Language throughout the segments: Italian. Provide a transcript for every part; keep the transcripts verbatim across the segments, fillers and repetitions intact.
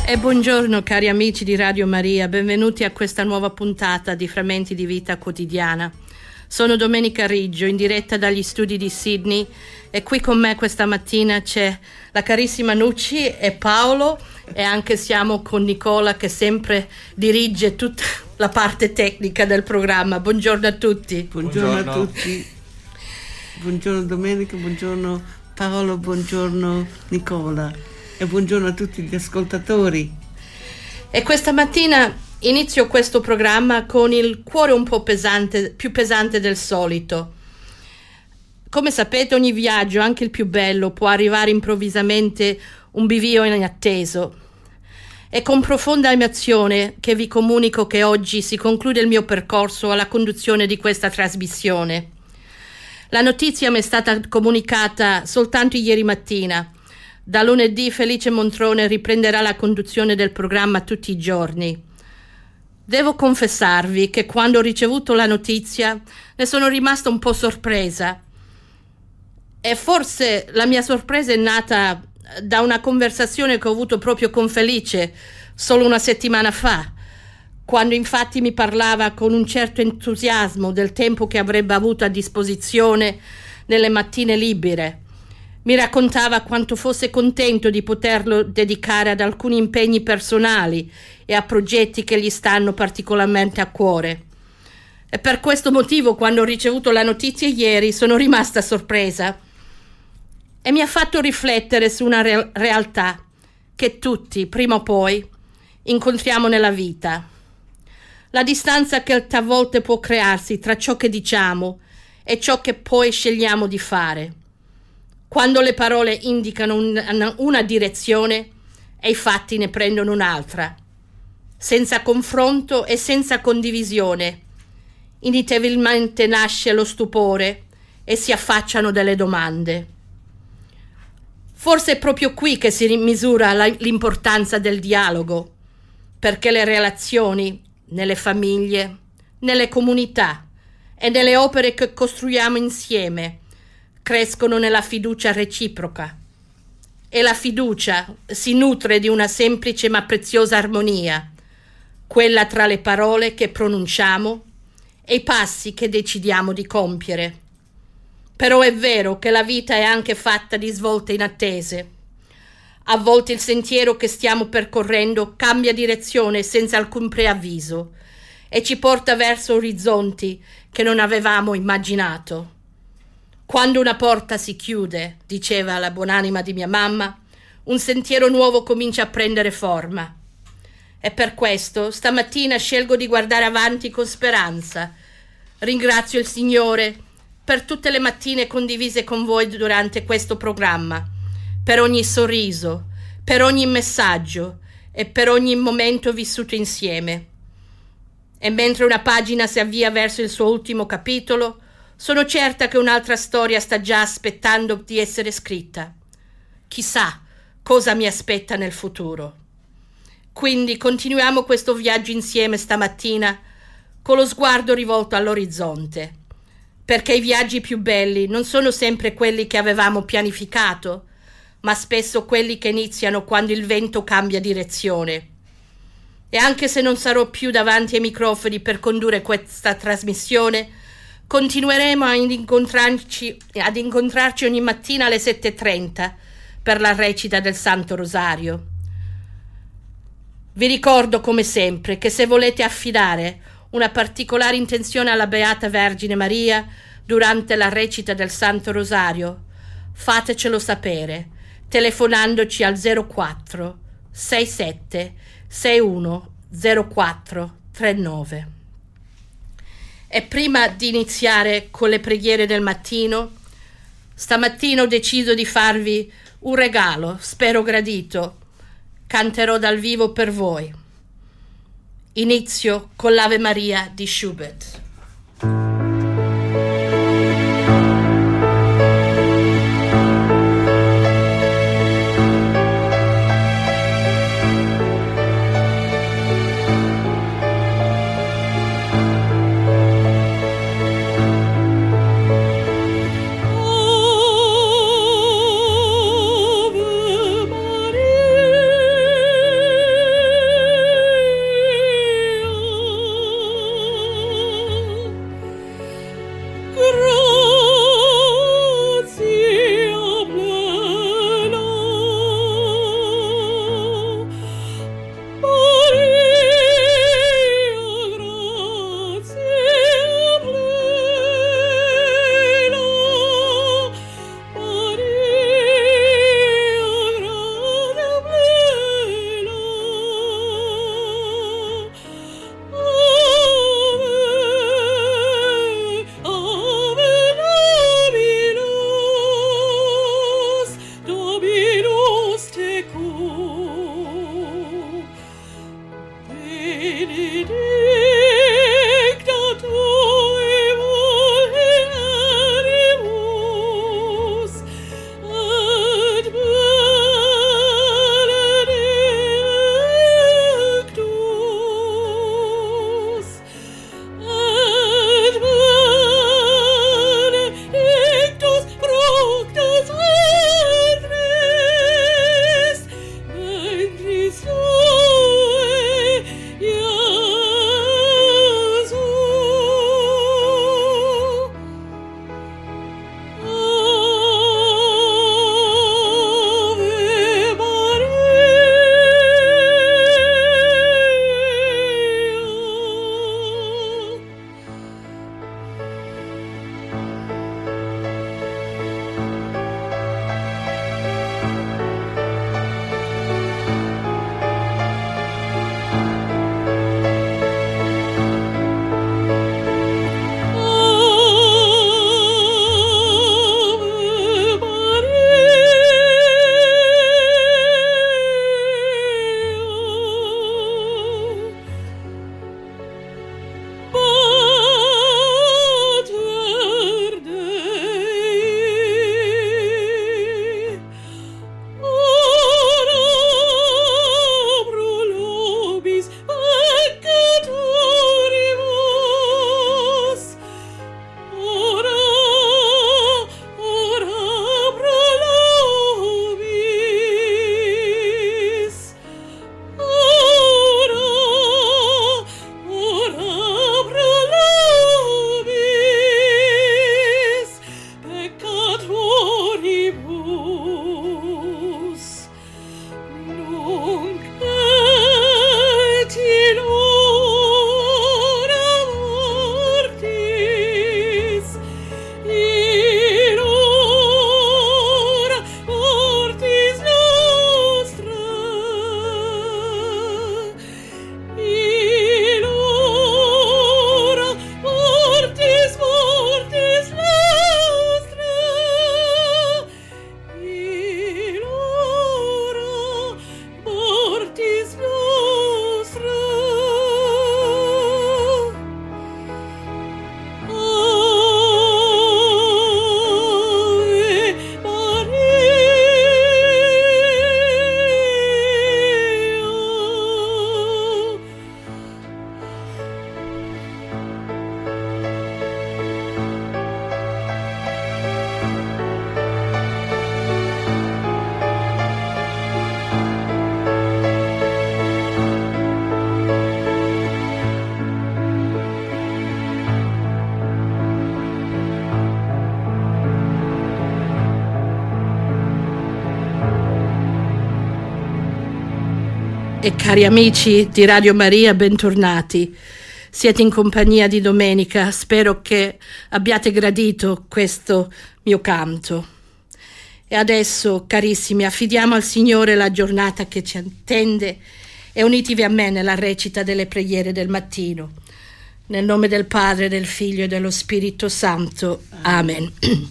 E buongiorno cari amici di Radio Maria, benvenuti a questa nuova puntata di Frammenti di Vita Quotidiana. Sono Domenica Riggio, in diretta dagli studi di Sydney, e qui con me questa mattina c'è la carissima Nucci e Paolo, e anche siamo con Nicola che sempre dirige tutta la parte tecnica del programma. Buongiorno a tutti. Buongiorno, buongiorno. a tutti. Buongiorno Domenica, buongiorno Paolo, buongiorno Nicola. E buongiorno a tutti gli ascoltatori. E questa mattina inizio questo programma con il cuore un po' pesante, più pesante del solito. Come sapete, ogni viaggio, anche il più bello, può arrivare improvvisamente un bivio inatteso. È con profonda emozione che vi comunico che oggi si conclude il mio percorso alla conduzione di questa trasmissione. La notizia mi è stata comunicata soltanto ieri mattina. Da lunedì Felice Montrone riprenderà la conduzione del programma tutti i giorni. Devo confessarvi che quando ho ricevuto la notizia ne sono rimasta un po' sorpresa. E forse la mia sorpresa è nata da una conversazione che ho avuto proprio con Felice solo una settimana fa, quando infatti mi parlava con un certo entusiasmo del tempo che avrebbe avuto a disposizione nelle mattine libere. Mi raccontava quanto fosse contento di poterlo dedicare ad alcuni impegni personali e a progetti che gli stanno particolarmente a cuore. E per questo motivo, quando ho ricevuto la notizia ieri, sono rimasta sorpresa e mi ha fatto riflettere su una re- realtà che tutti, prima o poi, incontriamo nella vita. La distanza che a volte può crearsi tra ciò che diciamo e ciò che poi scegliamo di fare. Quando le parole indicano un, una direzione e i fatti ne prendono un'altra. Senza confronto e senza condivisione, inevitabilmente nasce lo stupore e si affacciano delle domande. Forse è proprio qui che si misura la, l'importanza del dialogo, perché le relazioni nelle famiglie, nelle comunità e nelle opere che costruiamo insieme crescono nella fiducia reciproca, e la fiducia si nutre di una semplice ma preziosa armonia, quella tra le parole che pronunciamo e i passi che decidiamo di compiere. Però è vero che la vita è anche fatta di svolte inattese. A volte il sentiero che stiamo percorrendo cambia direzione senza alcun preavviso e ci porta verso orizzonti che non avevamo immaginato. Quando una porta si chiude, diceva la buonanima di mia mamma, un sentiero nuovo comincia a prendere forma. E per questo stamattina scelgo di guardare avanti con speranza. Ringrazio il Signore per tutte le mattine condivise con voi durante questo programma, per ogni sorriso, per ogni messaggio e per ogni momento vissuto insieme. E mentre una pagina si avvia verso il suo ultimo capitolo, sono certa che un'altra storia sta già aspettando di essere scritta. Chissà cosa mi aspetta nel futuro. Quindi continuiamo questo viaggio insieme stamattina con lo sguardo rivolto all'orizzonte, perché i viaggi più belli non sono sempre quelli che avevamo pianificato, ma spesso quelli che iniziano quando il vento cambia direzione. E anche se non sarò più davanti ai microfoni per condurre questa trasmissione, continueremo ad incontrarci, ad incontrarci ogni mattina alle sette e trenta per la recita del Santo Rosario. Vi ricordo come sempre che se volete affidare una particolare intenzione alla Beata Vergine Maria durante la recita del Santo Rosario, fatecelo sapere telefonandoci al zero quattro sei sette sei uno zero quattro tre nove. E prima di iniziare con le preghiere del mattino, stamattina ho deciso di farvi un regalo, spero gradito. Canterò dal vivo per voi. Inizio con l'Ave Maria di Schubert. Ave Maria. E cari amici di Radio Maria, bentornati. Siete in compagnia di Domenica. Spero che abbiate gradito questo mio canto. E adesso, carissimi, affidiamo al Signore la giornata che ci attende e unitevi a me nella recita delle preghiere del mattino. Nel nome del Padre, del Figlio e dello Spirito Santo. Amen.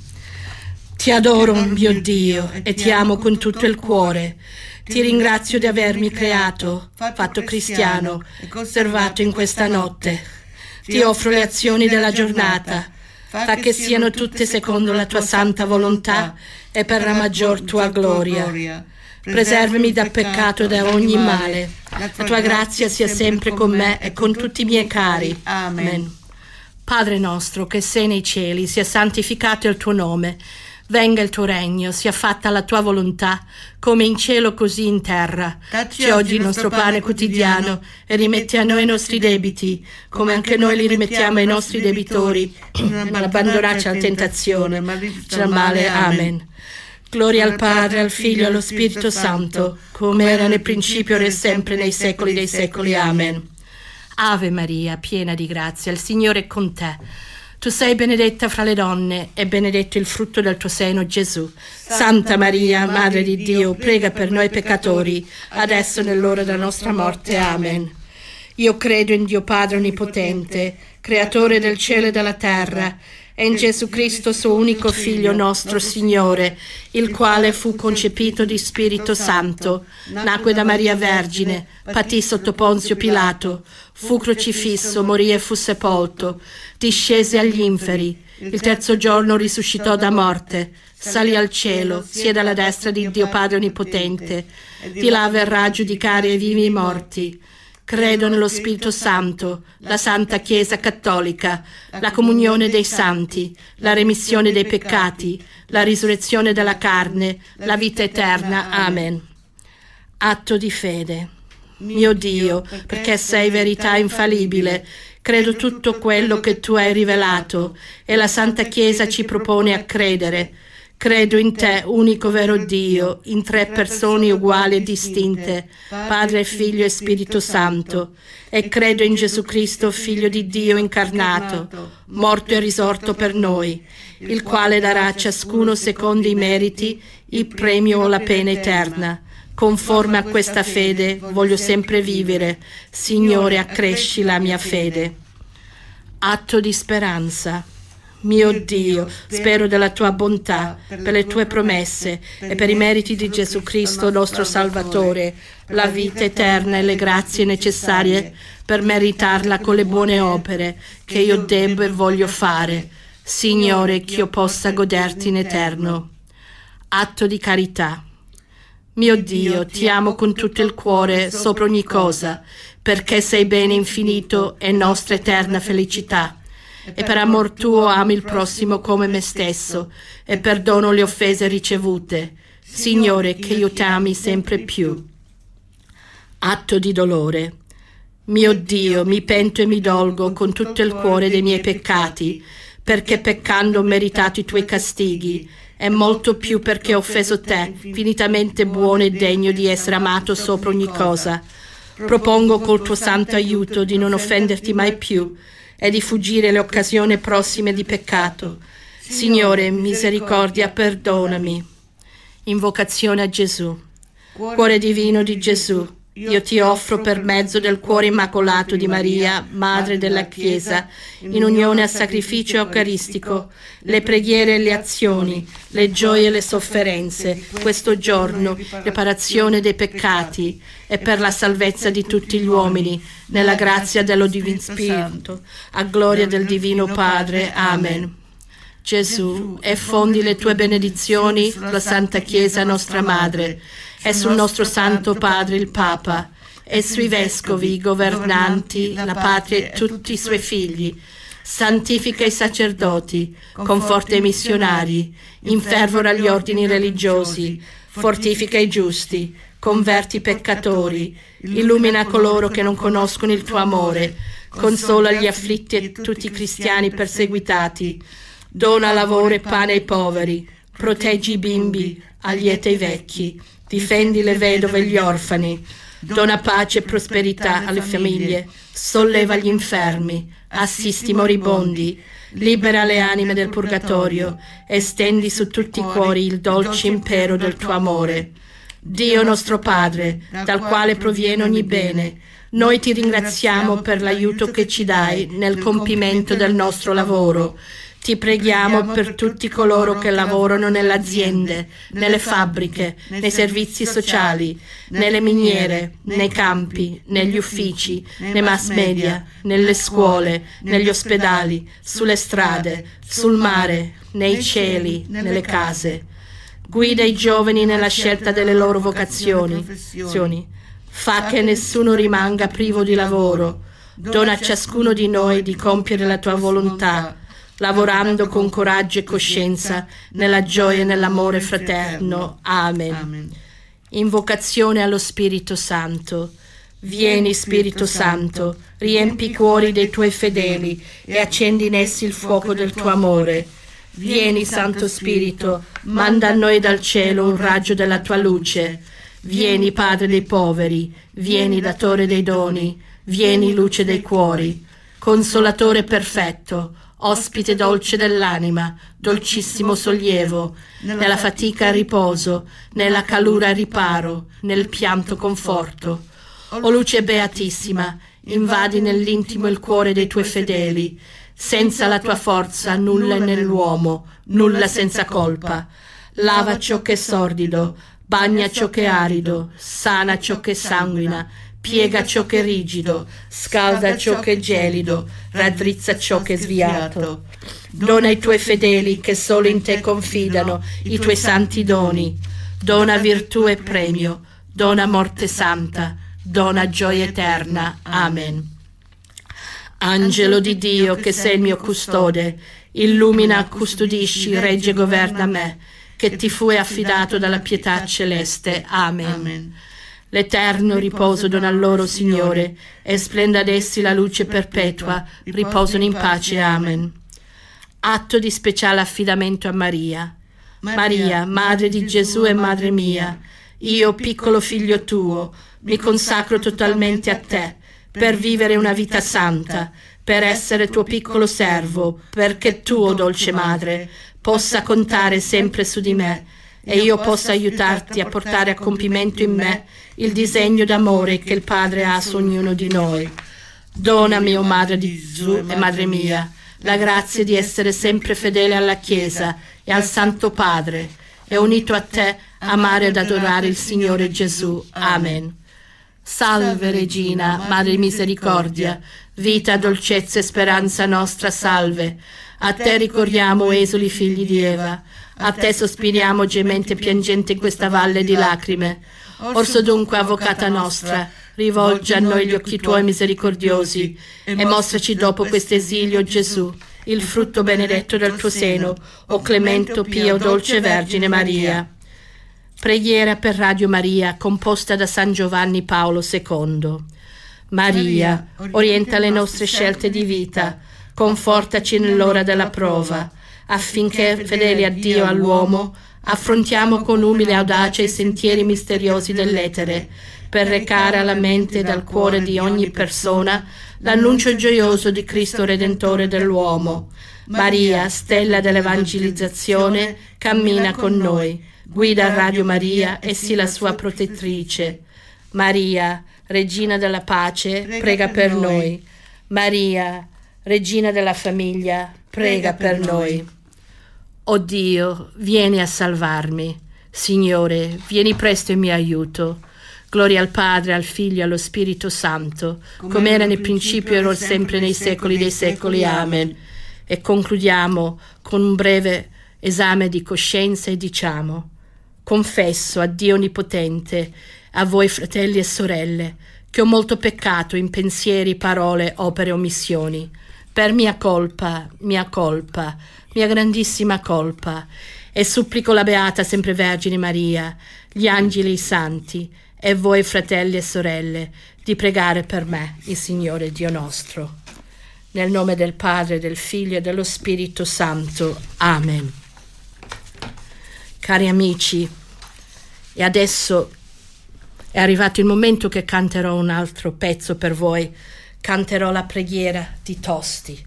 Ti adoro, mio Dio, e ti amo con tutto il cuore. Ti ringrazio di avermi creato, fatto cristiano e conservato in questa notte. Ti offro le azioni della giornata. Fa che siano tutte secondo la tua santa volontà e per la maggior tua gloria. Preservami dal peccato e da ogni male. La tua grazia sia sempre con me e con tutti i miei cari. Amen. Padre nostro che sei nei cieli, sia santificato il tuo nome. Venga il tuo regno, sia fatta la tua volontà, come in cielo così in terra. Dacci oggi il nostro pane quotidiano e rimetti a noi i nostri debiti, come anche noi li rimettiamo ai nostri debitori. Non abbandonarci alla tentazione, ma dal male. Amen. Gloria al Padre, al Figlio e allo Spirito Santo, come era nel principio, ora e sempre, nei secoli dei secoli. Amen. Ave Maria, piena di grazia, il Signore è con te. Tu sei benedetta fra le donne e benedetto il frutto del tuo seno, Gesù. Santa Maria, Madre di Dio, prega per noi peccatori, adesso e nell'ora della nostra morte. Amen. Io credo in Dio Padre Onnipotente, Creatore del cielo e della terra, e in Gesù Cristo, suo unico Figlio, nostro Signore, il quale fu concepito di Spirito Santo, nacque da Maria Vergine, patì sotto Ponzio Pilato, fu crocifisso, morì e fu sepolto, discese agli inferi, il terzo giorno risuscitò da morte, salì al cielo, siede alla destra di Dio Padre Onnipotente, di là verrà a giudicare i vivi e i morti. Credo nello Spirito Santo, la Santa Chiesa Cattolica, la comunione dei santi, la remissione dei peccati, la risurrezione della carne, la vita eterna. Amen. Atto di fede. Mio Dio, perché sei verità infallibile, credo tutto quello che tu hai rivelato e la Santa Chiesa ci propone a credere. Credo in te, unico vero Dio, in tre persone uguali e distinte, Padre, Figlio e Spirito Santo, e credo in Gesù Cristo, Figlio di Dio incarnato, morto e risorto per noi, il quale darà a ciascuno secondo i meriti il premio o la pena eterna. Conforme a questa fede voglio sempre vivere. Signore, accresci la mia fede. Atto di speranza. Mio Dio, spero della tua bontà, per le tue promesse e per i meriti di Gesù Cristo, nostro Salvatore, la vita eterna e le grazie necessarie per meritarla con le buone opere che io debbo e voglio fare. Signore, che io possa goderti in eterno. Atto di carità. Mio Dio, ti amo con tutto il cuore sopra ogni cosa, perché sei bene infinito e nostra eterna felicità. E per amor tuo ami il prossimo come me stesso e perdono le offese ricevute. Signore, che io ti ami sempre più. Atto di dolore. Mio Dio, mi pento e mi dolgo con tutto il cuore dei miei peccati, perché peccando ho meritato i tuoi castighi, e molto più perché ho offeso te, finitamente buono e degno di essere amato sopra ogni cosa. Propongo col tuo santo aiuto di non offenderti mai più e di fuggire le occasioni prossime di peccato. Signore, misericordia, perdonami. Invocazione a Gesù. Cuore divino di Gesù, io ti offro per mezzo del cuore immacolato di Maria, Madre della Chiesa, in unione al sacrificio eucaristico, le preghiere e le azioni, le gioie e le sofferenze, questo giorno, riparazione dei peccati e per la salvezza di tutti gli uomini, nella grazia dello Divino Spirito, a gloria del Divino Padre. Amen. Gesù, effondi le tue benedizioni sulla Santa Chiesa nostra Madre, e sul nostro Santo Padre il Papa, e sui Vescovi, i governanti, la patria e tutti i suoi figli. Santifica i sacerdoti, conforta i missionari, infervora gli ordini religiosi, fortifica i giusti, converti i peccatori, illumina coloro che non conoscono il tuo amore, consola gli afflitti e tutti i cristiani perseguitati, dona lavoro e pane ai poveri, proteggi i bimbi, allieta i vecchi, difendi le vedove e gli orfani, dona pace e prosperità alle famiglie, solleva gli infermi, assisti i moribondi, libera le anime del purgatorio, estendi su tutti i cuori il dolce impero del tuo amore. Dio nostro Padre, dal quale proviene ogni bene, noi ti ringraziamo per l'aiuto che ci dai nel compimento del nostro lavoro. Ti preghiamo per tutti coloro che lavorano nelle aziende, nelle fabbriche, nei servizi sociali, nelle miniere, nei campi, negli uffici, nei mass media, nelle scuole, negli ospedali, sulle strade, sul mare, nei cieli, nelle case. Guida i giovani nella scelta delle loro vocazioni. Fa che nessuno rimanga privo di lavoro. Dona a ciascuno di noi di compiere la tua volontà, lavorando con coraggio e coscienza nella gioia e nell'amore fraterno. Amen. Amen. Invocazione allo Spirito Santo. Vieni, Spirito Santo, riempi i cuori dei tuoi fedeli e accendi in essi il fuoco del tuo amore. Vieni, Santo Spirito, manda a noi dal cielo un raggio della tua luce. Vieni, Padre dei poveri, vieni, Datore dei doni, vieni, luce dei cuori. Consolatore perfetto, ospite dolce dell'anima, dolcissimo sollievo, nella fatica riposo, nella calura riparo, nel pianto conforto. O luce beatissima, invadi nell'intimo il cuore dei tuoi fedeli, Senza la tua forza nulla è nell'uomo, nulla senza colpa. Lava ciò che è sordido, bagna ciò che è arido, sana ciò che sanguina, piega ciò che è rigido, scalda ciò che è gelido, raddrizza ciò che è sviato. Dona ai tuoi fedeli che solo in te confidano i tuoi santi doni. Dona virtù e premio, dona morte santa, dona gioia eterna. Amen. Angelo di Dio che sei il mio custode, illumina, custodisci, regge e governa me, che ti fu affidato dalla pietà celeste. Amen. Amen. L'eterno riposo dona a loro, Signore, e splenda ad essi la luce perpetua, riposano in pace. Amen. Atto di speciale affidamento a Maria. Maria, Madre di Gesù e Madre mia, io, piccolo figlio tuo, mi consacro totalmente a te, per vivere una vita santa, per essere tuo piccolo servo, perché tu, o dolce Madre, possa contare sempre su di me e io possa aiutarti a portare a compimento in me il disegno d'amore che il Padre ha su ognuno di noi. Donami, o Madre di Gesù e Madre mia, la grazia di essere sempre fedele alla Chiesa e al Santo Padre, e unito a te amare ed adorare il Signore Gesù. Amen. Salve Regina, Madre di misericordia, vita, dolcezza e speranza nostra, salve. A te ricorriamo, esuli figli di Eva, a te sospiriamo gemente e piangente in questa valle di lacrime. Orso dunque, avvocata nostra, rivolgi a noi gli occhi tuoi misericordiosi e mostraci dopo questo esilio, Gesù, il frutto benedetto del tuo seno, o clemente, o pia, o dolce Vergine Maria. Preghiera per Radio Maria, composta da San Giovanni Paolo secondo. Maria, orienta le nostre scelte di vita, confortaci nell'ora della prova, affinché, fedeli a Dio e all'uomo, affrontiamo con umile audacia i sentieri misteriosi dell'etere, per recare alla mente ed al cuore di ogni persona l'annuncio gioioso di Cristo Redentore dell'uomo. Maria, stella dell'evangelizzazione, cammina con noi, guida Radio Maria e sii la sua protettrice. Maria, Regina della pace, prega per noi. Maria, Regina della famiglia, prega per noi. O Dio, vieni a salvarmi. Signore, vieni presto in mio aiuto. Gloria al Padre, al Figlio e allo Spirito Santo, come era nel principio e ora sempre nei secoli dei secoli. Amen. E concludiamo con un breve esame di coscienza e diciamo: confesso a Dio Onnipotente, a voi fratelli e sorelle, che ho molto peccato in pensieri, parole, opere e omissioni, per mia colpa, mia colpa, mia grandissima colpa, e supplico la Beata Sempre Vergine Maria, gli angeli e i santi, e voi fratelli e sorelle, di pregare per me, il Signore Dio nostro. Nel nome del Padre, del Figlio e dello Spirito Santo. Amen. Cari amici, e adesso è arrivato il momento che canterò un altro pezzo per voi. Canterò la preghiera di Tosti.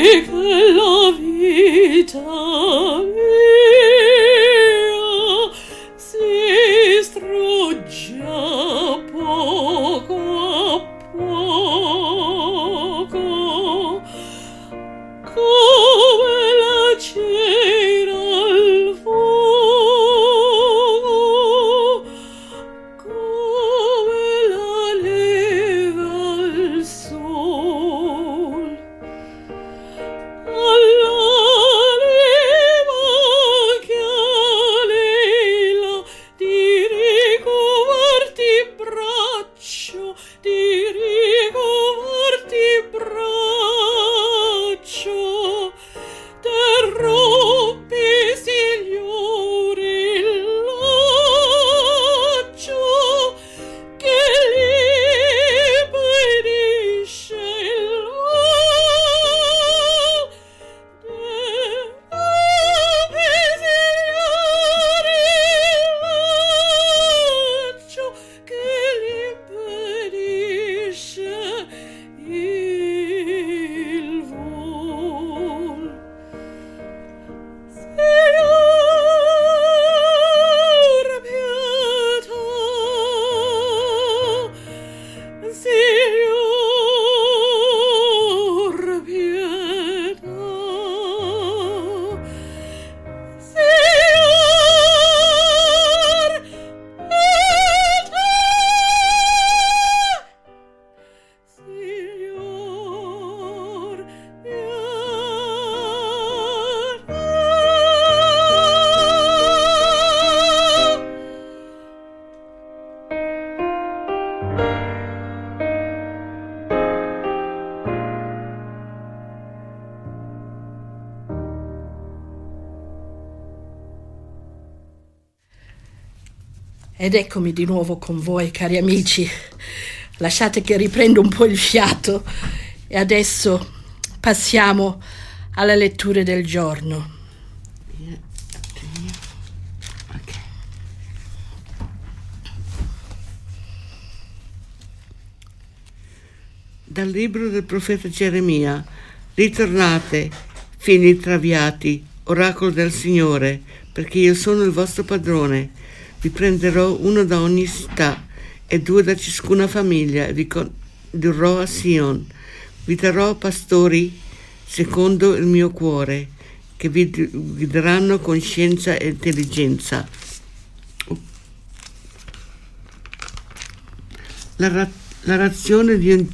che la vita mia si strugge poco a poco, come la cera al fuoco, come la neve al sol. All'anima che anela di ricovarti braccio, di ricovarti braccio, te rompi, Signore, il laccio che liberisce il mal. Te rompi, Signore, il laccio che liberisce il vol. Signor, pietà, Signor, pietà, Signor, pietà, Signor, Ed eccomi di nuovo con voi, cari amici. Lasciate che riprendo un po' il fiato e adesso passiamo alle letture del giorno. Dal libro del profeta Geremia. Ritornate, figli traviati, oracolo del Signore, perché io sono il vostro padrone. Vi prenderò uno da ogni città e due da ciascuna famiglia e vi condurrò a Sion. Vi darò pastori secondo il mio cuore, che vi guideranno con scienza e intelligenza. La, ra- la razione di un...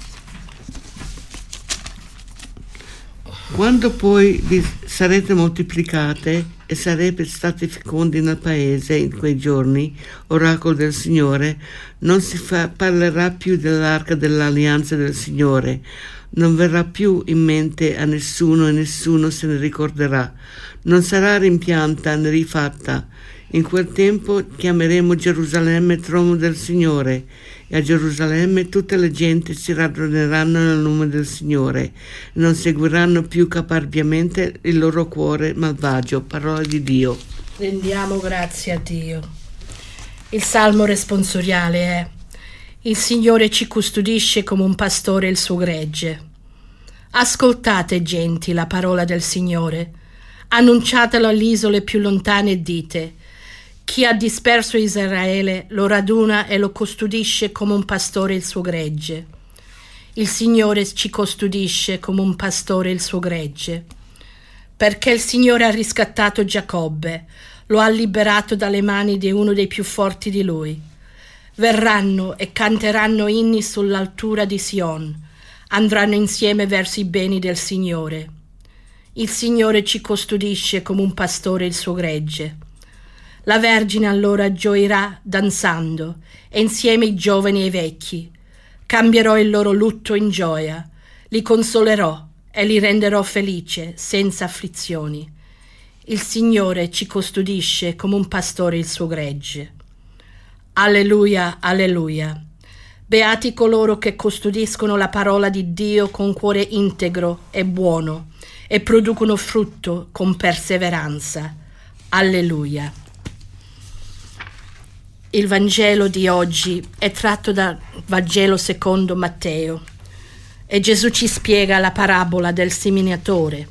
Quando poi vi sarete moltiplicate e sarete stati fecondi nel paese in quei giorni, oracolo del Signore, non si fa, parlerà più dell'arca dell'alleanza del Signore, non verrà più in mente a nessuno e nessuno se ne ricorderà, non sarà rimpianta né rifatta. In quel tempo chiameremo Gerusalemme trono del Signore, e a Gerusalemme tutte le genti si raduneranno nel nome del Signore e non seguiranno più caparbiamente il loro cuore malvagio. Parola di Dio. Rendiamo grazie a Dio. Il salmo responsoriale è: il Signore ci custodisce come un pastore il suo gregge. Ascoltate, genti, la parola del Signore, annunciatelo alle isole più lontane e dite: chi ha disperso Israele lo raduna e lo custodisce come un pastore il suo gregge. Il Signore ci custodisce come un pastore il suo gregge. Perché il Signore ha riscattato Giacobbe, lo ha liberato dalle mani di uno dei più forti di lui. Verranno e canteranno inni sull'altura di Sion, andranno insieme verso i beni del Signore. Il Signore ci custodisce come un pastore il suo gregge. La Vergine allora gioirà danzando, e insieme i giovani e i vecchi. Cambierò il loro lutto in gioia, li consolerò e li renderò felice, senza afflizioni. Il Signore ci custodisce come un pastore il suo gregge. Alleluia, alleluia. Beati coloro che custodiscono la parola di Dio con cuore integro e buono e producono frutto con perseveranza. Alleluia. Il Vangelo di oggi è tratto dal Vangelo secondo Matteo. E Gesù ci spiega la parabola del seminatore.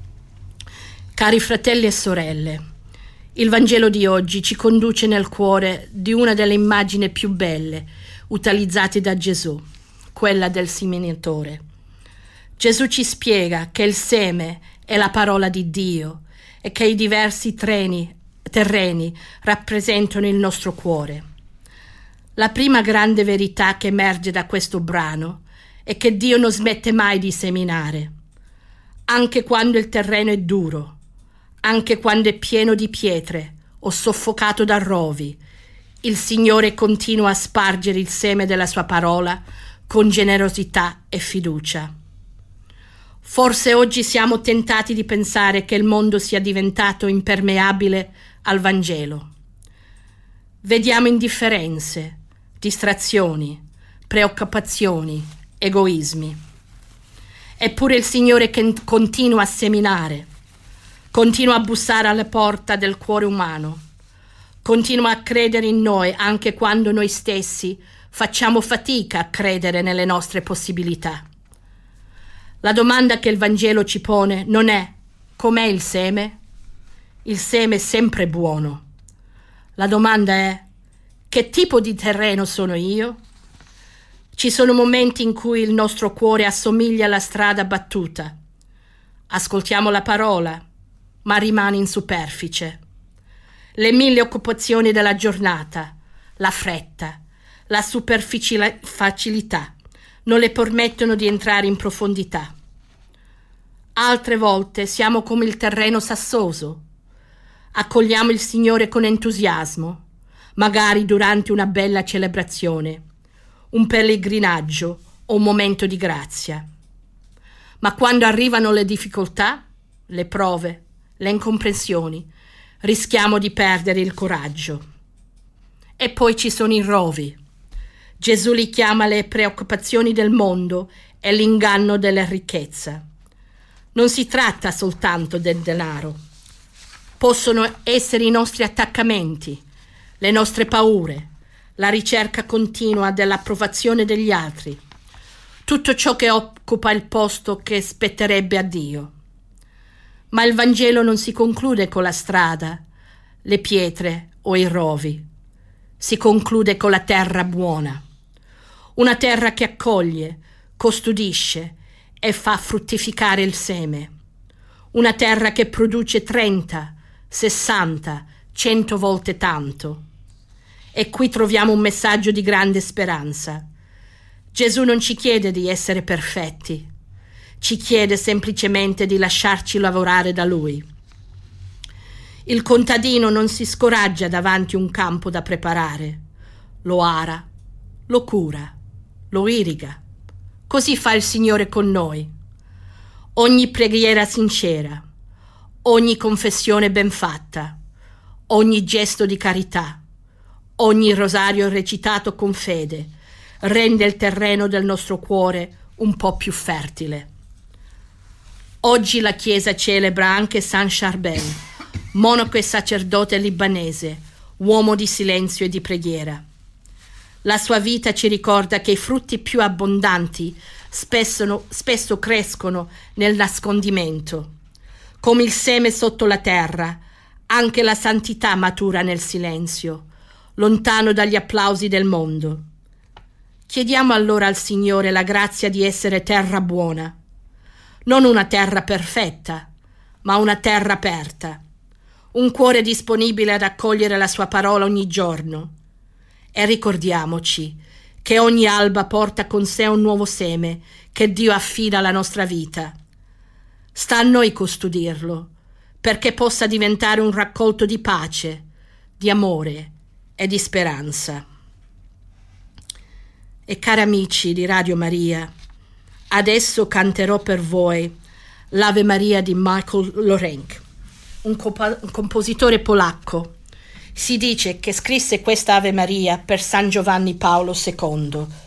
Cari fratelli e sorelle, il Vangelo di oggi ci conduce nel cuore di una delle immagini più belle utilizzate da Gesù, quella del seminatore. Gesù ci spiega che il seme è la parola di Dio e che i diversi treni, terreni rappresentano il nostro cuore. La prima grande verità che emerge da questo brano è che Dio non smette mai di seminare, anche quando il terreno è duro, anche quando è pieno di pietre o soffocato da rovi. Il Signore continua a spargere il seme della sua parola con generosità e fiducia. Forse oggi siamo tentati di pensare che il mondo sia diventato impermeabile al Vangelo. Vediamo indifferenze, distrazioni, preoccupazioni, egoismi. Eppure il Signore che continua a seminare, continua a bussare alla porta del cuore umano, continua a credere in noi anche quando noi stessi facciamo fatica a credere nelle nostre possibilità. La domanda che il Vangelo ci pone non è: com'è il seme? Il seme è sempre buono. La domanda è: che tipo di terreno sono io? Ci sono momenti in cui il nostro cuore assomiglia alla strada battuta. Ascoltiamo la parola, ma rimane in superficie. Le mille occupazioni della giornata, la fretta, la superficialità non le permettono di entrare in profondità. Altre volte siamo come il terreno sassoso. Accogliamo il Signore con entusiasmo, magari durante una bella celebrazione, un pellegrinaggio o un momento di grazia. Ma quando arrivano le difficoltà, le prove, le incomprensioni, rischiamo di perdere il coraggio. E poi ci sono i rovi. Gesù li chiama le preoccupazioni del mondo e l'inganno della ricchezza. Non si tratta soltanto del denaro. Possono essere i nostri attaccamenti, le nostre paure, la ricerca continua dell'approvazione degli altri, tutto ciò che occupa il posto che spetterebbe a Dio. Ma il Vangelo non si conclude con la strada, le pietre o i rovi. Si conclude con la terra buona. Una terra che accoglie, custodisce e fa fruttificare il seme. Una terra che produce trenta, sessanta, cento volte tanto. E qui troviamo un messaggio di grande speranza. Gesù non ci chiede di essere perfetti, ci chiede semplicemente di lasciarci lavorare da Lui. Il contadino non si scoraggia davanti a un campo da preparare. Lo ara, lo cura, lo irriga. Così fa il Signore con noi. Ogni preghiera sincera, ogni confessione ben fatta, ogni gesto di carità, ogni rosario recitato con fede rende il terreno del nostro cuore un po' più fertile. Oggi la Chiesa celebra anche San Charbel, monaco e sacerdote libanese, uomo di silenzio e di preghiera. La sua vita ci ricorda che i frutti più abbondanti spesso, spesso crescono nel nascondimento. Come il seme sotto la terra, anche la santità matura nel silenzio, lontano dagli applausi del mondo. Chiediamo allora al Signore la grazia di essere terra buona, non una terra perfetta, ma una terra aperta, un cuore disponibile ad accogliere la sua parola ogni giorno. E ricordiamoci che ogni alba porta con sé un nuovo seme che Dio affida alla nostra vita. Sta a noi custodirlo, perché possa diventare un raccolto di pace, di amore e di speranza. E cari amici di Radio Maria, adesso canterò per voi l'Ave Maria di Michael Lorenc, un, comp- un compositore polacco. Si dice che scrisse questa Ave Maria per San Giovanni Paolo secondo.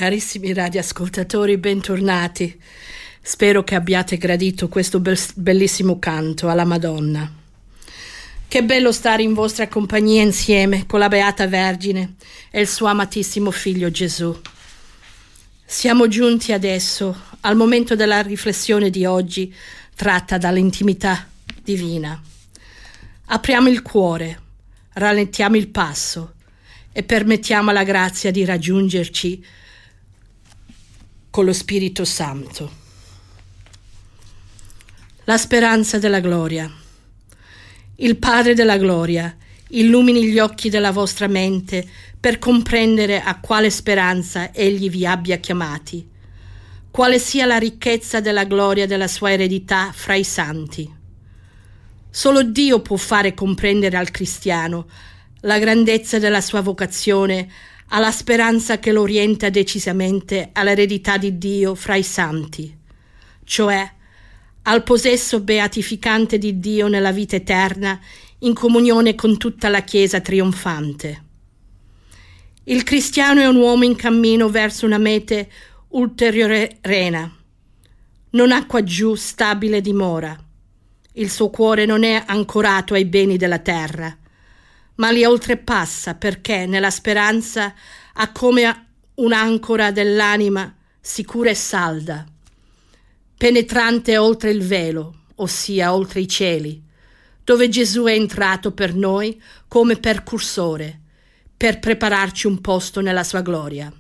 Carissimi radioascoltatori, bentornati. Spero che abbiate gradito questo bel- bellissimo canto alla Madonna. Che bello stare in vostra compagnia insieme con la Beata Vergine e il suo amatissimo Figlio Gesù. Siamo giunti adesso al momento della riflessione di oggi, tratta dall'intimità divina. Apriamo il cuore, rallentiamo il passo e permettiamo alla grazia di raggiungerci con lo Spirito Santo. La speranza della gloria. Il Padre della gloria illumini gli occhi della vostra mente per comprendere a quale speranza Egli vi abbia chiamati, quale sia la ricchezza della gloria della sua eredità fra i santi. Solo Dio può fare comprendere al cristiano la grandezza della sua vocazione, alla speranza che lo orienta decisamente all'eredità di Dio fra i santi, cioè al possesso beatificante di Dio nella vita eterna in comunione con tutta la Chiesa trionfante. Il cristiano è un uomo in cammino verso una mete ulteriore rena. Non ha quaggiù stabile dimora. Il suo cuore non è ancorato ai beni della terra, ma li oltrepassa perché nella speranza ha come un'ancora dell'anima sicura e salda, penetrante oltre il velo, ossia oltre i cieli, dove Gesù è entrato per noi come percursore, per prepararci un posto nella sua gloria.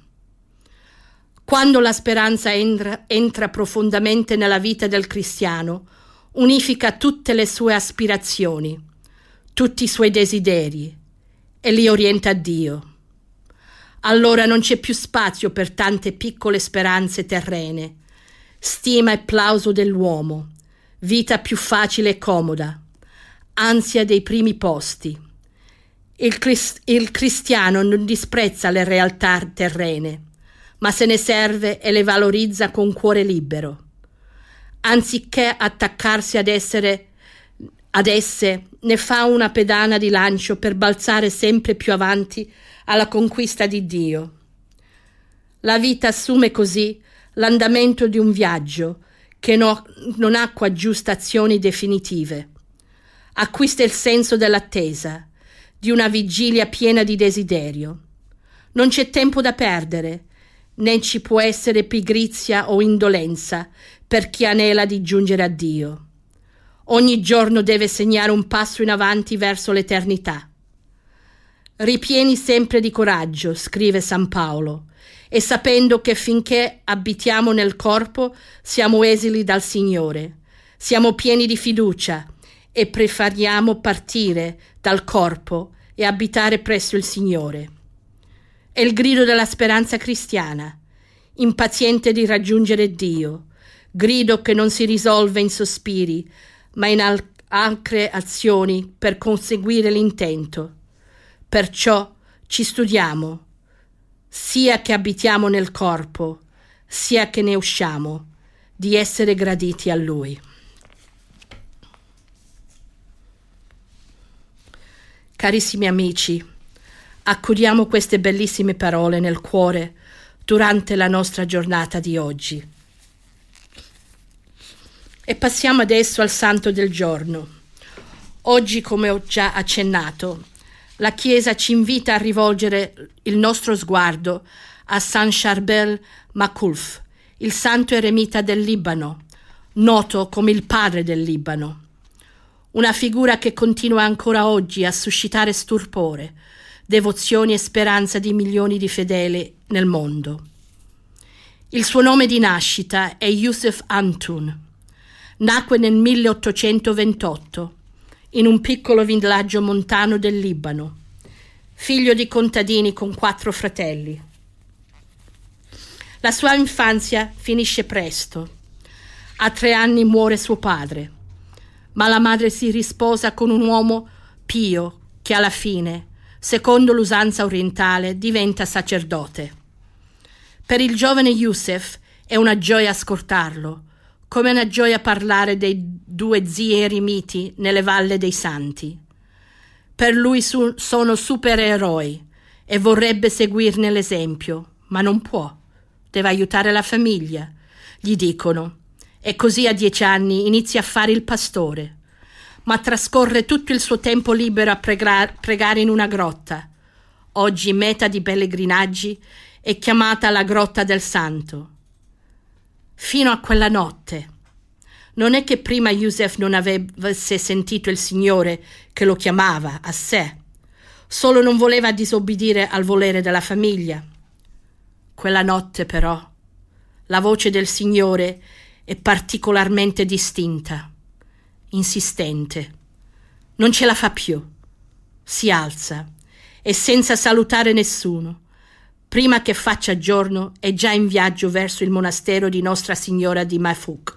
Quando la speranza entra, entra profondamente nella vita del cristiano, unifica tutte le sue aspirazioni, tutti i suoi desideri e li orienta a Dio. Allora non c'è più spazio per tante piccole speranze terrene, stima e plauso dell'uomo, vita più facile e comoda, ansia dei primi posti. Il, crist- il cristiano non disprezza le realtà terrene, ma se ne serve e le valorizza con cuore libero. Anziché attaccarsi ad essere ad esse, ne fa una pedana di lancio per balzare sempre più avanti alla conquista di Dio. La vita assume così l'andamento di un viaggio che no, non ha quaggiù stazioni definitive. Acquista il senso dell'attesa, di una vigilia piena di desiderio. Non c'è tempo da perdere, né ci può essere pigrizia o indolenza per chi anela di giungere a Dio. Ogni giorno deve segnare un passo in avanti verso l'eternità. Ripieni sempre di coraggio, scrive San Paolo, e sapendo che finché abitiamo nel corpo siamo esili dal Signore, siamo pieni di fiducia e preferiamo partire dal corpo e abitare presso il Signore. È il grido della speranza cristiana, impaziente di raggiungere Dio, grido che non si risolve in sospiri, ma in al- altre azioni per conseguire l'intento. Perciò ci studiamo, sia che abitiamo nel corpo, sia che ne usciamo, di essere graditi a Lui. Carissimi amici, accogliamo queste bellissime parole nel cuore durante la nostra giornata di oggi. E passiamo adesso al santo del giorno. Oggi, come ho già accennato, la Chiesa ci invita a rivolgere il nostro sguardo a San Charbel Makhlouf, il santo eremita del Libano, noto come il padre del Libano. Una figura che continua ancora oggi a suscitare stupore, devozioni e speranza di milioni di fedeli nel mondo. Il suo nome di nascita è Youssef Antoun. Nacque nel milleottocentoventotto in un piccolo villaggio montano del Libano, figlio di contadini con quattro fratelli. La sua infanzia finisce presto. A tre anni muore suo padre, ma la madre si risposa con un uomo pio che alla fine, secondo l'usanza orientale, diventa sacerdote. Per il giovane Youssef è una gioia ascoltarlo, come una gioia parlare dei due zii eremiti nelle Valle dei Santi. Per lui su- sono supereroi e vorrebbe seguirne l'esempio, ma non può, deve aiutare la famiglia, gli dicono, e così a dieci anni inizia a fare il pastore, ma trascorre tutto il suo tempo libero a pregar- pregare in una grotta, oggi meta di pellegrinaggi e chiamata la Grotta del Santo. Fino a quella notte. Non è che prima Youssef non avesse sentito il Signore che lo chiamava a sé, solo non voleva disobbedire al volere della famiglia. Quella notte però la voce del Signore è particolarmente distinta, insistente. Non ce la fa più. Si alza e senza salutare nessuno, prima che faccia giorno è già in viaggio verso il monastero di Nostra Signora di Mafuk.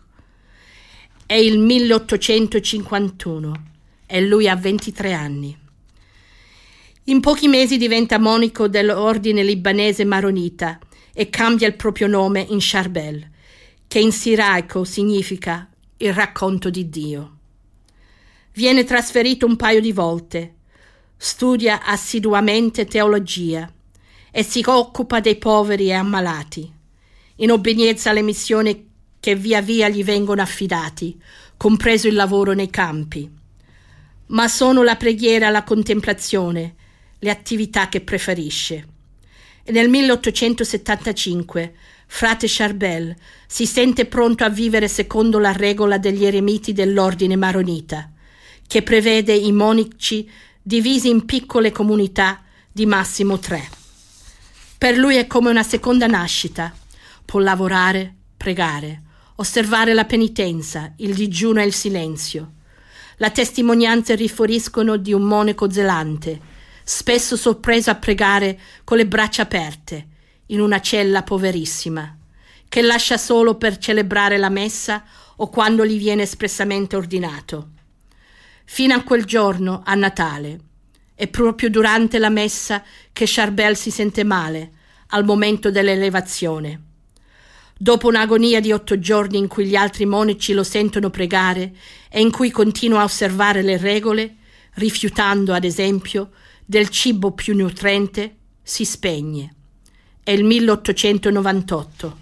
È il milleottocentocinquantuno e lui ha ventitré anni. In pochi mesi diventa monaco dell'ordine libanese maronita e cambia il proprio nome in Charbel, che in siraico significa il racconto di Dio. Viene trasferito un paio di volte, studia assiduamente teologia e si occupa dei poveri e ammalati, in obbedienza alle missioni che via via gli vengono affidati, compreso il lavoro nei campi. Ma sono la preghiera e la contemplazione le attività che preferisce. E nel milleottocentosettantacinque frate Charbel si sente pronto a vivere secondo la regola degli eremiti dell'ordine maronita, che prevede i monaci divisi in piccole comunità di massimo tre. Per lui è come una seconda nascita. Può lavorare, pregare, osservare la penitenza, il digiuno e il silenzio. Le testimonianze riferiscono di un monaco zelante, spesso sorpreso a pregare con le braccia aperte, in una cella poverissima, che lascia solo per celebrare la messa o quando gli viene espressamente ordinato. Fino a quel giorno, a Natale, è proprio durante la messa che Charbel si sente male, al momento dell'elevazione. Dopo un'agonia di otto giorni in cui gli altri monaci lo sentono pregare e in cui continua a osservare le regole, rifiutando, ad esempio, del cibo più nutrente, si spegne. È il milleottocentonovantotto.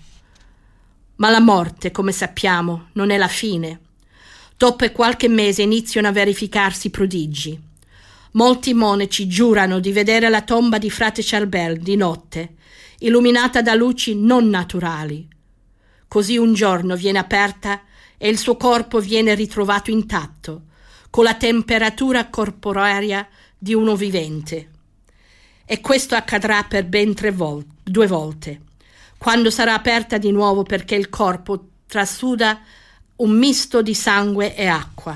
Ma la morte, come sappiamo, non è la fine. Dopo qualche mese iniziano a verificarsi prodigi. Molti monaci giurano di vedere la tomba di frate Charbel di notte, illuminata da luci non naturali. Così un giorno viene aperta e il suo corpo viene ritrovato intatto, con la temperatura corporea di uno vivente. E questo accadrà per ben tre volte, due volte, quando sarà aperta di nuovo perché il corpo trasuda un misto di sangue e acqua.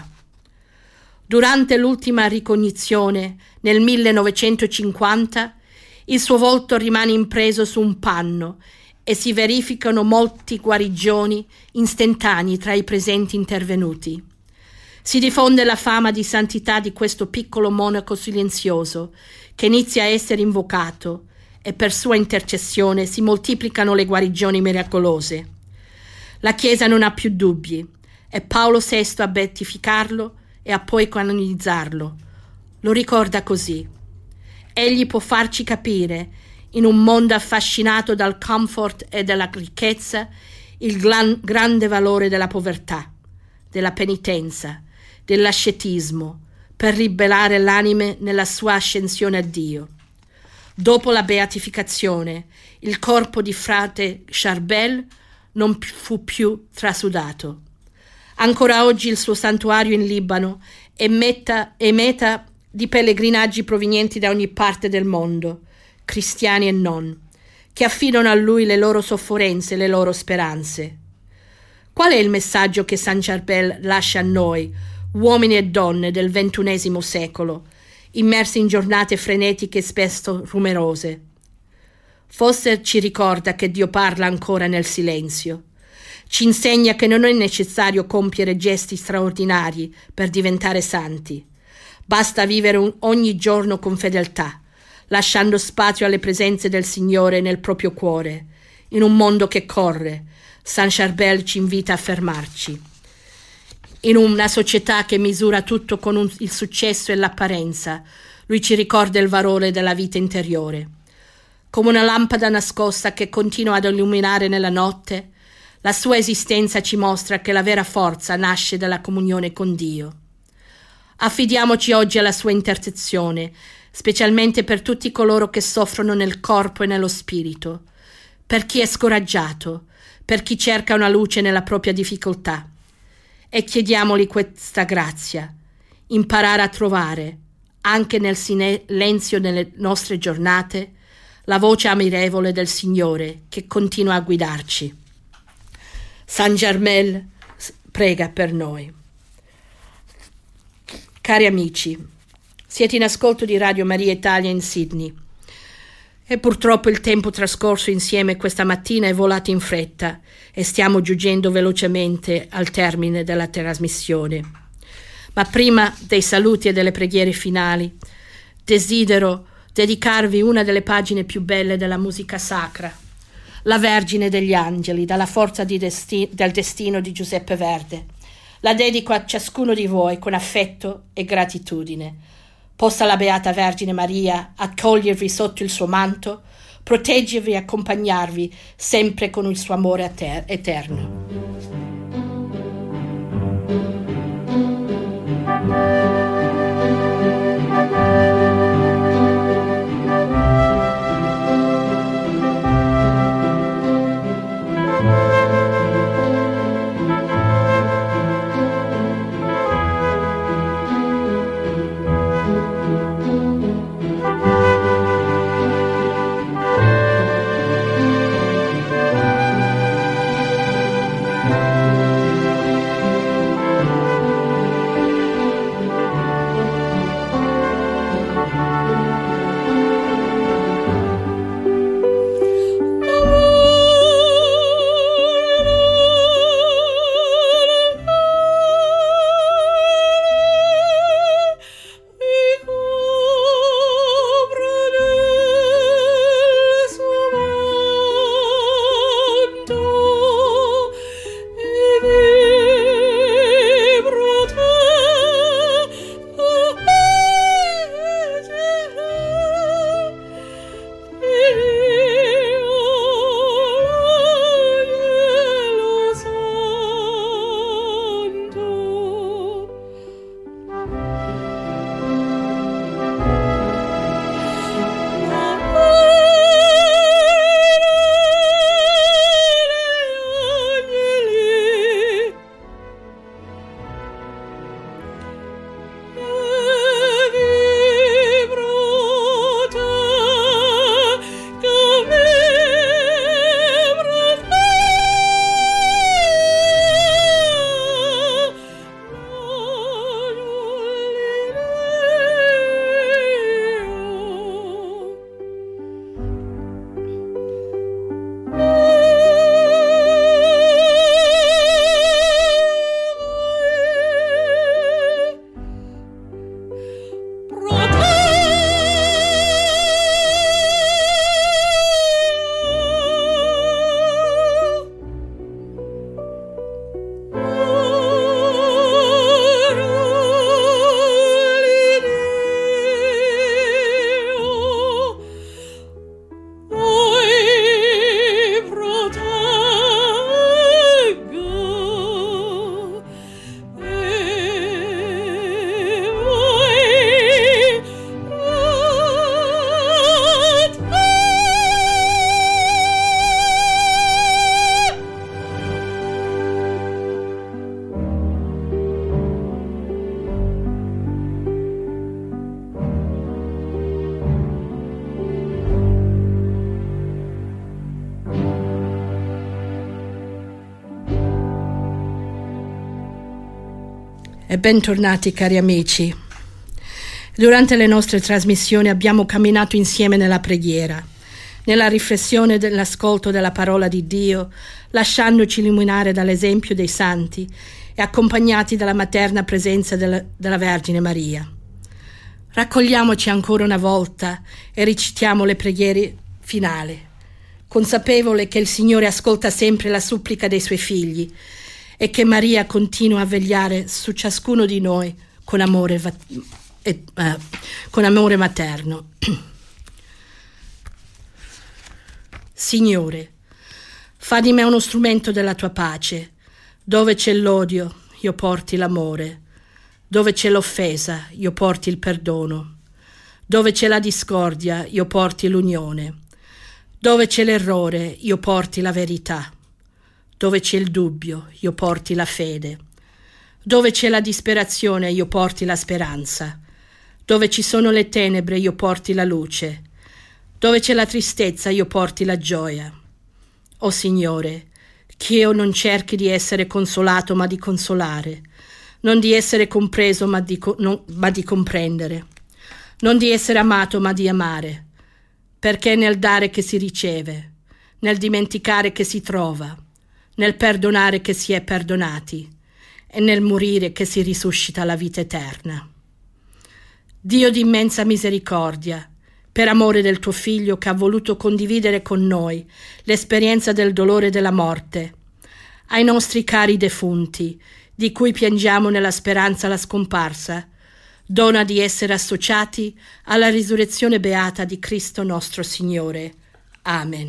Durante l'ultima ricognizione nel millenovecentocinquanta il suo volto rimane impreso su un panno e si verificano molti guarigioni istantanei tra i presenti intervenuti. Si diffonde la fama di santità di questo piccolo monaco silenzioso che inizia a essere invocato e per sua intercessione si moltiplicano le guarigioni miracolose. La Chiesa non ha più dubbi, è Paolo sesto a beatificarlo e a poi canonizzarlo. Lo ricorda così: egli può farci capire, in un mondo affascinato dal comfort e dalla ricchezza, il gran, grande valore della povertà, della penitenza, dell'ascetismo, per ribellare l'anima nella sua ascensione a Dio. Dopo la beatificazione, il corpo di frate Charbel non fu più trasudato. Ancora oggi il suo santuario in Libano è meta, è meta di pellegrinaggi provenienti da ogni parte del mondo, cristiani e non, che affidano a lui le loro sofferenze e le loro speranze. Qual è il messaggio che San Charbel lascia a noi, uomini e donne del ventunesimo secolo, immersi in giornate frenetiche e spesso rumorose? Forse ci ricorda che Dio parla ancora nel silenzio. Ci insegna che non è necessario compiere gesti straordinari per diventare santi. Basta vivere un, ogni giorno con fedeltà, lasciando spazio alle presenze del Signore nel proprio cuore. In un mondo che corre, San Charbel ci invita a fermarci. In una società che misura tutto con un, il successo e l'apparenza, lui ci ricorda il valore della vita interiore. Come una lampada nascosta che continua ad illuminare nella notte, la sua esistenza ci mostra che la vera forza nasce dalla comunione con Dio. Affidiamoci oggi alla sua intercessione, specialmente per tutti coloro che soffrono nel corpo e nello spirito, per chi è scoraggiato, per chi cerca una luce nella propria difficoltà. E chiediamogli questa grazia, imparare a trovare, anche nel silenzio delle nostre giornate, la voce ammirevole del Signore che continua a guidarci. San Germel prega per noi. Cari amici, siete in ascolto di Radio Maria Italia in Sydney e purtroppo il tempo trascorso insieme questa mattina è volato in fretta e stiamo giungendo velocemente al termine della trasmissione. Ma prima dei saluti e delle preghiere finali, desidero dedicarvi una delle pagine più belle della musica sacra, La Vergine degli Angeli, dalla Forza di desti- del Destino di Giuseppe Verdi. La dedico a ciascuno di voi con affetto e gratitudine. Possa la Beata Vergine Maria accogliervi sotto il suo manto, proteggervi e accompagnarvi sempre con il suo amore eterno. E bentornati cari amici. Durante le nostre trasmissioni abbiamo camminato insieme nella preghiera, nella riflessione dell'ascolto della parola di Dio, lasciandoci illuminare dall'esempio dei santi e accompagnati dalla materna presenza della, della Vergine Maria. Raccogliamoci ancora una volta e recitiamo le preghiere finali, consapevole che il Signore ascolta sempre la supplica dei Suoi figli e che Maria continua a vegliare su ciascuno di noi con amore, va- e, eh, con amore materno. Signore, fa di me uno strumento della tua pace. Dove c'è l'odio, io porti l'amore. Dove c'è l'offesa, io porti il perdono. Dove c'è la discordia, io porti l'unione. Dove c'è l'errore, io porti la verità. Dove c'è il dubbio, io porti la fede. Dove c'è la disperazione, io porti la speranza. Dove ci sono le tenebre, io porti la luce. Dove c'è la tristezza, io porti la gioia. O Signore, che io non cerchi di essere consolato, ma di consolare, non di essere compreso, ma di, no, ma di comprendere, non di essere amato, ma di amare, perché è nel dare che si riceve, nel dimenticare che si trova, nel perdonare che si è perdonati e nel morire che si risuscita la vita eterna. Dio di immensa misericordia, per amore del tuo Figlio che ha voluto condividere con noi l'esperienza del dolore e della morte, ai nostri cari defunti, di cui piangiamo nella speranza la scomparsa, dona di essere associati alla risurrezione beata di Cristo nostro Signore. Amen.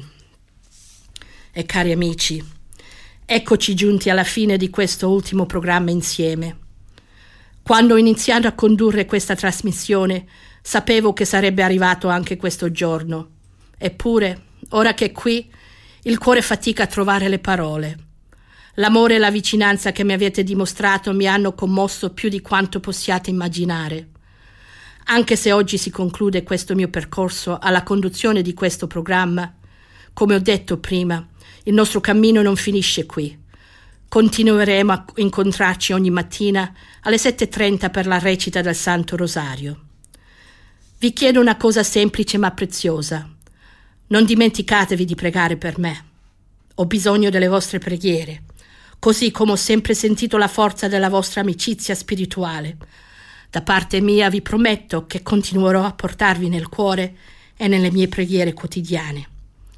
E cari amici, eccoci giunti alla fine di questo ultimo programma insieme. Quando ho iniziato a condurre questa trasmissione, sapevo che sarebbe arrivato anche questo giorno. Eppure, ora che è qui, il cuore fatica a trovare le parole. L'amore e la vicinanza che mi avete dimostrato mi hanno commosso più di quanto possiate immaginare. Anche se oggi si conclude questo mio percorso alla conduzione di questo programma, come ho detto prima, il nostro cammino non finisce qui. Continueremo a incontrarci ogni mattina alle sette e trenta per la recita del Santo Rosario. Vi chiedo una cosa semplice ma preziosa. Non dimenticatevi di pregare per me. Ho bisogno delle vostre preghiere, così come ho sempre sentito la forza della vostra amicizia spirituale. Da parte mia vi prometto che continuerò a portarvi nel cuore e nelle mie preghiere quotidiane.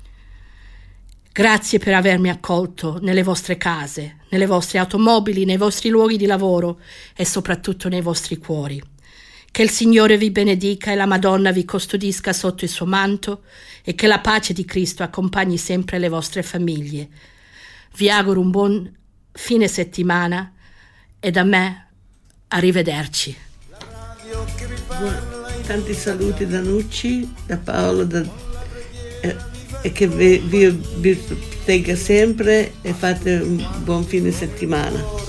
Grazie per avermi accolto nelle vostre case, nelle vostre automobili, nei vostri luoghi di lavoro e soprattutto nei vostri cuori. Che il Signore vi benedica e la Madonna vi custodisca sotto il suo manto e che la pace di Cristo accompagni sempre le vostre famiglie. Vi auguro un buon fine settimana e da me arrivederci. Tanti saluti da Nucci, da Paolo da, eh, e che vi, vi, vi protegga sempre e fate un buon fine settimana.